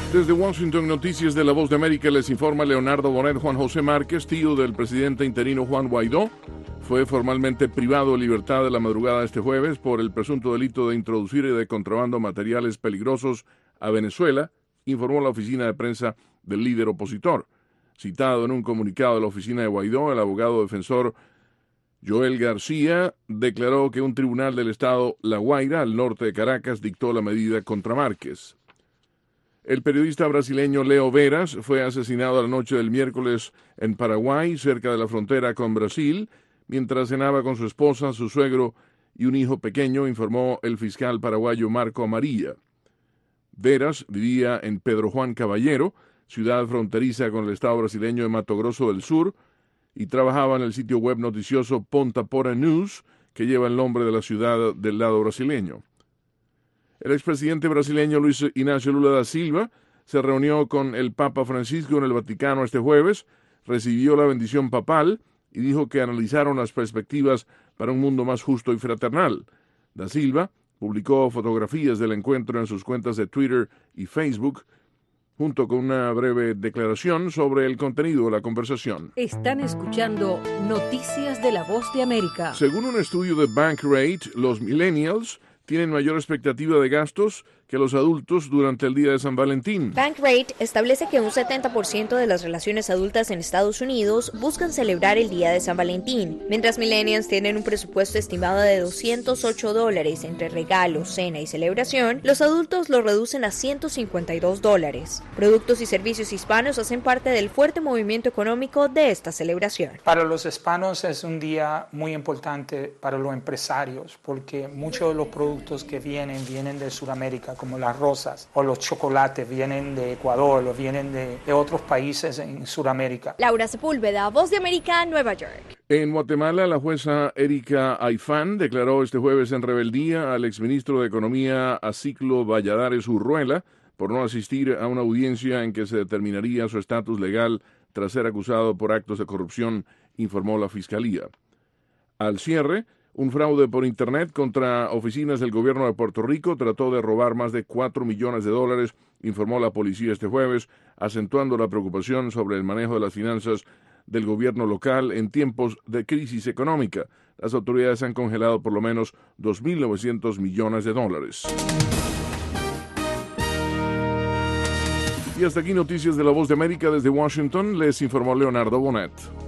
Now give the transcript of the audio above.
Desde Washington, Noticias de la Voz de América, les informa Leonardo Bonet. Juan José Márquez, tío del presidente interino Juan Guaidó, fue formalmente privado de libertad de la madrugada de este jueves por el presunto delito de introducir y de contrabando materiales peligrosos a Venezuela, informó la oficina de prensa del líder opositor. Citado en un comunicado de la oficina de Guaidó, el abogado defensor Joel García declaró que un tribunal del estado La Guaira, al norte de Caracas, dictó la medida contra Márquez. El periodista brasileño Leo Veras fue asesinado la noche del miércoles en Paraguay, cerca de la frontera con Brasil, mientras cenaba con su esposa, su suegro y un hijo pequeño, informó el fiscal paraguayo Marco Amarilla. Veras vivía en Pedro Juan Caballero, ciudad fronteriza con el estado brasileño de Mato Grosso del Sur, y trabajaba en el sitio web noticioso Ponta Porã News, que lleva el nombre de la ciudad del lado brasileño. El expresidente brasileño Luis Inácio Lula da Silva se reunió con el Papa Francisco en el Vaticano este jueves, recibió la bendición papal y dijo que analizaron las perspectivas para un mundo más justo y fraternal. Da Silva publicó fotografías del encuentro en sus cuentas de Twitter y Facebook, junto con una breve declaración sobre el contenido de la conversación. Están escuchando Noticias de la Voz de América. Según un estudio de Bankrate, los millennials tienen mayor expectativa de gastos que los adultos durante el día de San Valentín. Bankrate establece que un 70% de las relaciones adultas en Estados Unidos buscan celebrar el día de San Valentín, mientras millennials tienen un presupuesto estimado de $208 entre regalos, cena y celebración. Los adultos lo reducen a $152. Productos y servicios hispanos hacen parte del fuerte movimiento económico de esta celebración. Para los hispanos es un día muy importante para los empresarios, porque muchos de los productos que vienen de Sudamérica, como las rosas o los chocolates, vienen de Ecuador o vienen de otros países en Sudamérica. Laura Sepúlveda, Voz de América, Nueva York. En Guatemala, la jueza Erika Aifán declaró este jueves en rebeldía al exministro de Economía Aciclo Valladares Urruela por no asistir a una audiencia en que se determinaría su estatus legal tras ser acusado por actos de corrupción, informó la Fiscalía. Al cierre, un fraude por Internet contra oficinas del gobierno de Puerto Rico trató de robar más de $4 millones, informó la policía este jueves, acentuando la preocupación sobre el manejo de las finanzas del gobierno local en tiempos de crisis económica. Las autoridades han congelado por lo menos $2.900 millones. Y hasta aquí Noticias de la Voz de América desde Washington, les informó Leonardo Bonet.